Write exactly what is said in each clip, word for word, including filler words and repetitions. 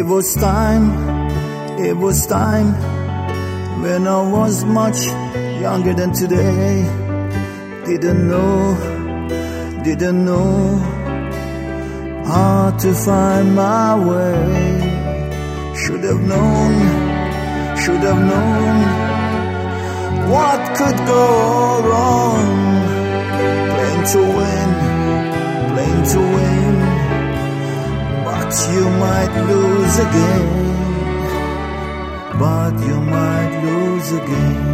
It was time, it was time when I was much younger than today. Didn't know, didn't know how to find my way. Should have known, should have known what could go wrong. Playing to win, playing to win, but you might lose again. But you might lose again.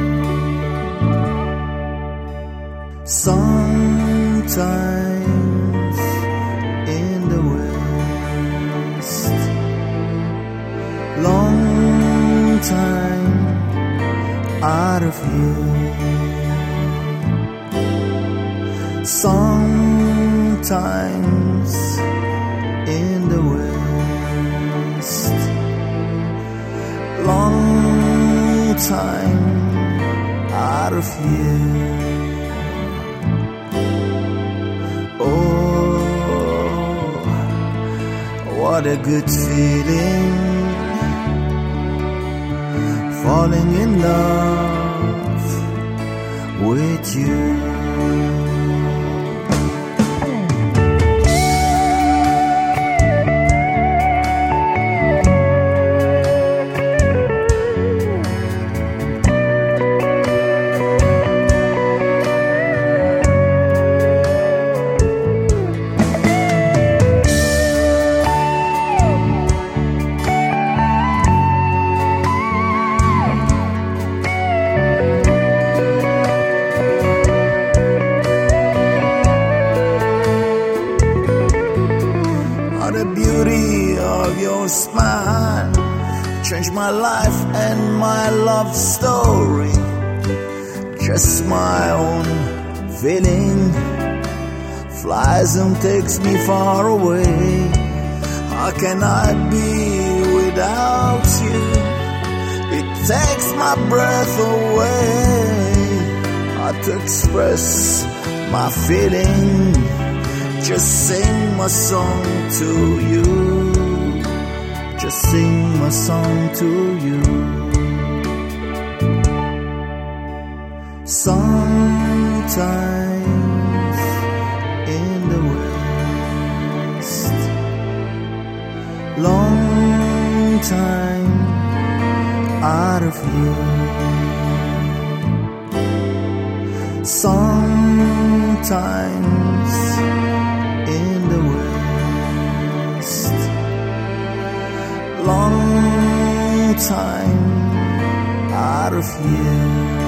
Sometimes in the West, long time out of here. Sometimes in the West, long time out of here. Oh, what a good feeling, falling in love with you. The beauty of your smile changed my life and my love story. Just my own feeling flies and takes me far away. How can I be without you? It takes my breath away. Hard to express my feeling. Just sing my song to you. Just sing my song to you. Sometimes in the West, long time out of here. Sometimes in the West, long time out of here.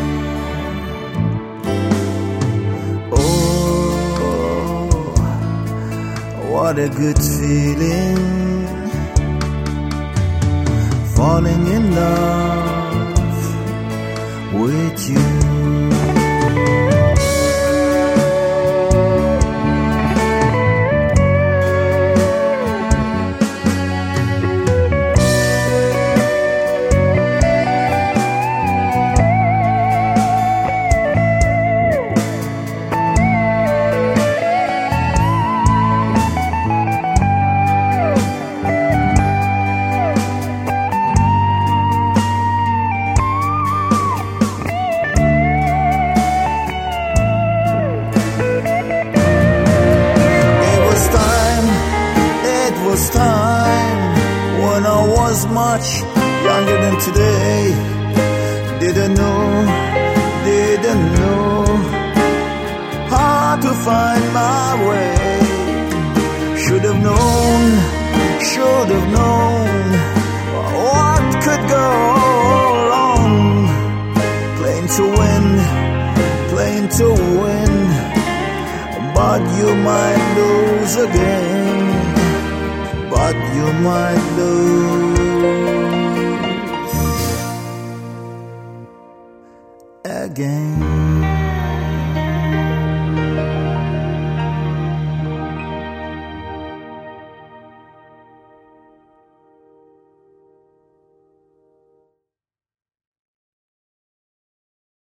Oh, what a good feeling, falling in love with you. Time when I was much younger than today. Didn't know, didn't know how to find my way. Should have known, should have known what could go wrong. Playing to win, playing to win, but you might lose again. But you might lose